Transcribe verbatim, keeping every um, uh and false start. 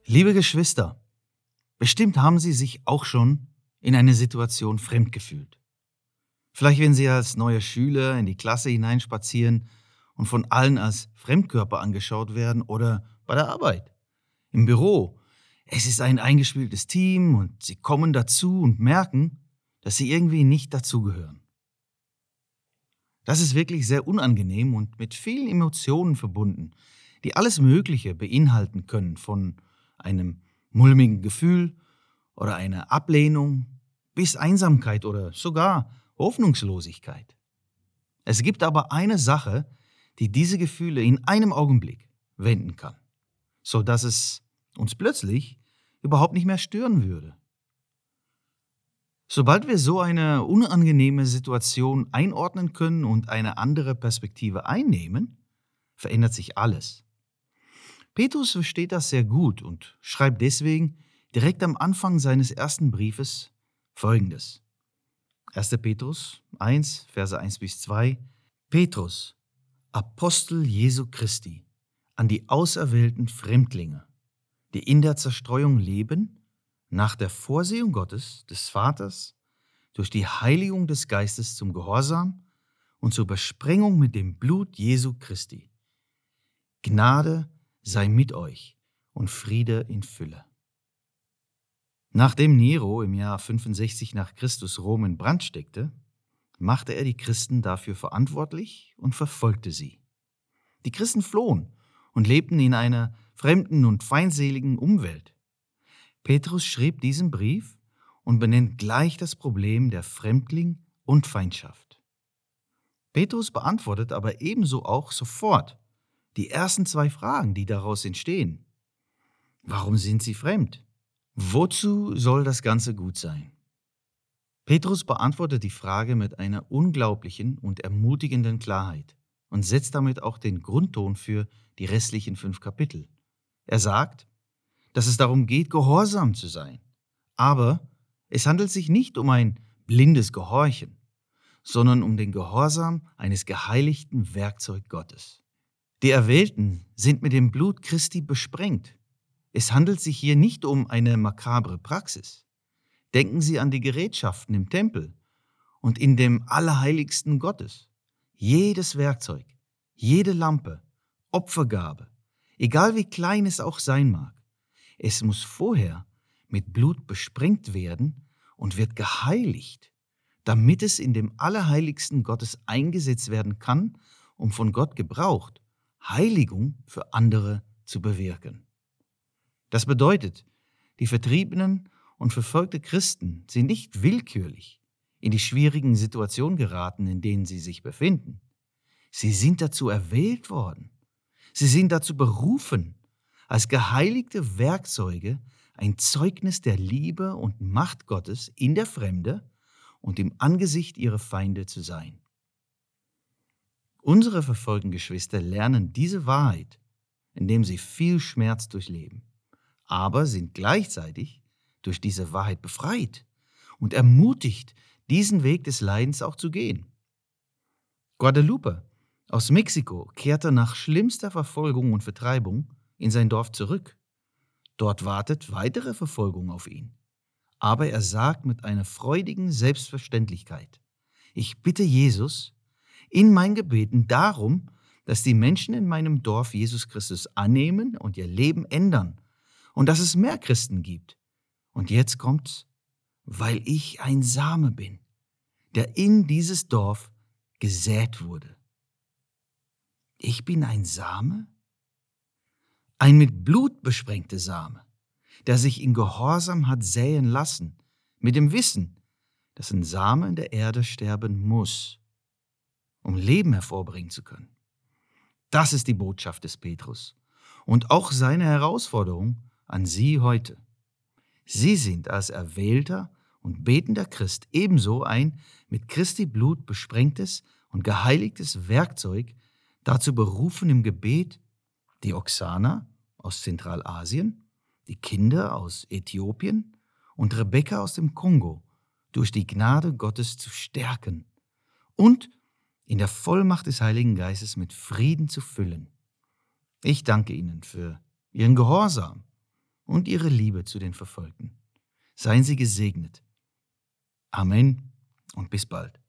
Liebe Geschwister, bestimmt haben Sie sich auch schon in eine Situation fremd gefühlt. Vielleicht, wenn Sie als neuer Schüler in die Klasse hineinspazieren und von allen als Fremdkörper angeschaut werden oder bei der Arbeit, im Büro. Es ist ein eingespieltes Team und Sie kommen dazu und merken, dass Sie irgendwie nicht dazugehören. Das ist wirklich sehr unangenehm und mit vielen Emotionen verbunden, die alles Mögliche beinhalten können, von einem mulmigen Gefühl oder einer Ablehnung bis Einsamkeit oder sogar Hoffnungslosigkeit. Es gibt aber eine Sache, die diese Gefühle in einem Augenblick wenden kann, so dass es uns plötzlich überhaupt nicht mehr stören würde. Sobald wir so eine unangenehme Situation einordnen können und eine andere Perspektive einnehmen, verändert sich alles. Petrus versteht das sehr gut und schreibt deswegen direkt am Anfang seines ersten Briefes Folgendes. erster Petrus eins, Verse eins bis zwei. Petrus, Apostel Jesu Christi, an die auserwählten Fremdlinge, die in der Zerstreuung leben, nach der Vorsehung Gottes, des Vaters, durch die Heiligung des Geistes zum Gehorsam und zur Besprengung mit dem Blut Jesu Christi. Gnade sei mit euch und Friede in Fülle. Nachdem Nero im Jahr fünfundsechzig nach Christus Rom in Brand steckte, machte er die Christen dafür verantwortlich und verfolgte sie. Die Christen flohen und lebten in einer fremden und feindseligen Umwelt. Petrus schrieb diesen Brief und benennt gleich das Problem der Fremdling und Feindschaft. Petrus beantwortet aber ebenso auch sofort die ersten zwei Fragen, die daraus entstehen. Warum sind sie fremd? Wozu soll das Ganze gut sein? Petrus beantwortet die Frage mit einer unglaublichen und ermutigenden Klarheit und setzt damit auch den Grundton für die restlichen fünf Kapitel. Er sagt, dass es darum geht, gehorsam zu sein. Aber es handelt sich nicht um ein blindes Gehorchen, sondern um den Gehorsam eines geheiligten Werkzeug Gottes. Die Erwählten sind mit dem Blut Christi besprengt. Es handelt sich hier nicht um eine makabre Praxis. Denken Sie an die Gerätschaften im Tempel und in dem Allerheiligsten Gottes. Jedes Werkzeug, jede Lampe, Opfergabe, egal wie klein es auch sein mag, es muss vorher mit Blut besprengt werden und wird geheiligt, damit es in dem Allerheiligsten Gottes eingesetzt werden kann, um von Gott gebraucht, Heiligung für andere zu bewirken. Das bedeutet, die vertriebenen und verfolgte Christen sind nicht willkürlich in die schwierigen Situationen geraten, in denen sie sich befinden. Sie sind dazu erwählt worden. Sie sind dazu berufen, als geheiligte Werkzeuge ein Zeugnis der Liebe und Macht Gottes in der Fremde und im Angesicht ihrer Feinde zu sein. Unsere verfolgten Geschwister lernen diese Wahrheit, indem sie viel Schmerz durchleben, aber sind gleichzeitig durch diese Wahrheit befreit und ermutigt, diesen Weg des Leidens auch zu gehen. Guadalupe aus Mexiko kehrte nach schlimmster Verfolgung und Vertreibung in sein Dorf zurück. Dort wartet weitere Verfolgung auf ihn. Aber er sagt mit einer freudigen Selbstverständlichkeit: Ich bitte Jesus in meinen Gebeten darum, dass die Menschen in meinem Dorf Jesus Christus annehmen und ihr Leben ändern und dass es mehr Christen gibt. Und jetzt kommt's, weil ich ein Same bin, der in dieses Dorf gesät wurde. Ich bin ein Same? Ein mit Blut besprengter Same, der sich in Gehorsam hat säen lassen, mit dem Wissen, dass ein Same in der Erde sterben muss, um Leben hervorbringen zu können. Das ist die Botschaft des Petrus und auch seine Herausforderung an Sie heute. Sie sind als erwählter und betender Christ ebenso ein mit Christi Blut besprengtes und geheiligtes Werkzeug, dazu berufen im Gebet, die Oksana aus Zentralasien, die Kinder aus Äthiopien und Rebekka aus dem Kongo durch die Gnade Gottes zu stärken und in der Vollmacht des Heiligen Geistes mit Frieden zu füllen. Ich danke Ihnen für Ihren Gehorsam und ihre Liebe zu den Verfolgten. Seien Sie gesegnet. Amen und bis bald.